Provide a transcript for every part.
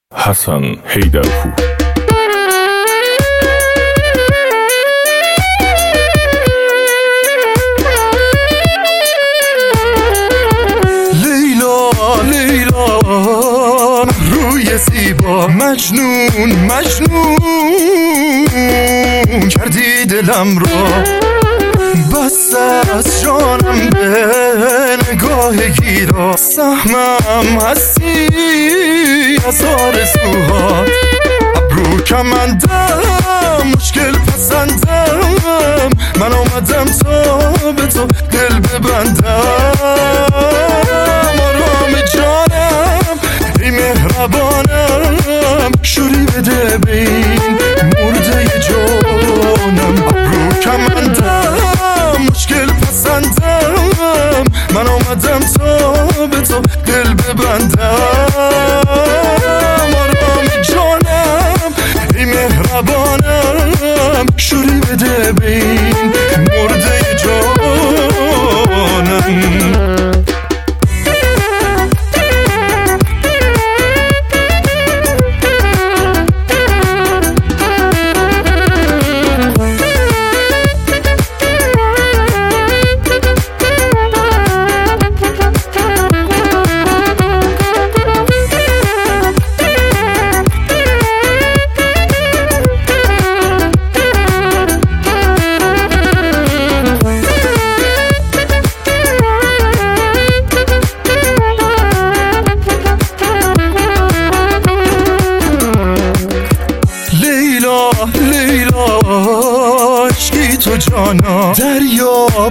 حسن حیدرپور. لیلا لیلا روی زیبا مجنون کردی دلم را، بس از جانم به نگاه گیرا، سهمم هستی از آرزوهات، ابرو کمندم مشکل پسندم، من آمدم تا به تو دل ببندم، آرام جانم ای مهربانم، شوری بده به این مرده جانم، ابرو کمندم مشکل پسندم، من آمدم تا به تو دل ببندم، آرام جانم ای مهربانم، شوری بده به این مرده جانم. لیلا عشقی تو جانا، دریاب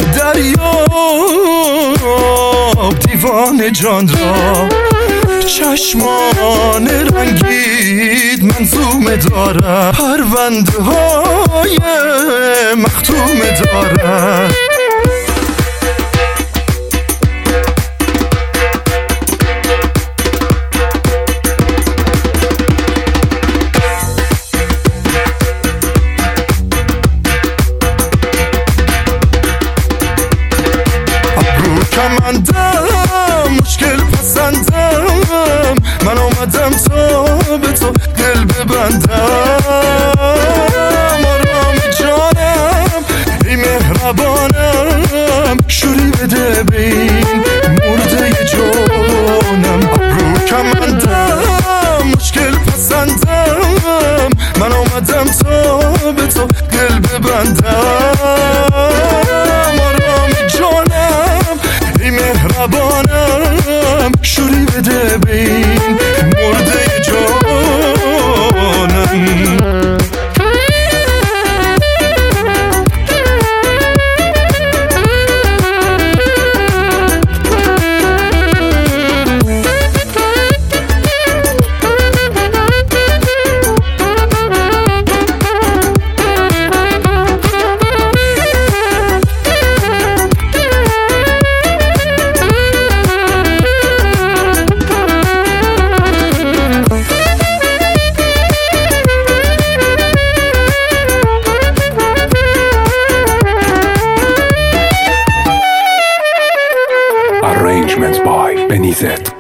دیوان جان را، چشمان رنگید منظومه دارد، پرونده های مختومه دارد، کمندم مشکل پسندم، من آمدم تا به تو دل ببندم، آرام جانم ای مهربانم، شوری بده به این مرده جانم، ابرو کمندم مشکل پسندم، من آمدم تا به تو دل ببندم، آرام جانم ای مهربانم، شوری بده به این مرده جانم. Arrangements by Benizet.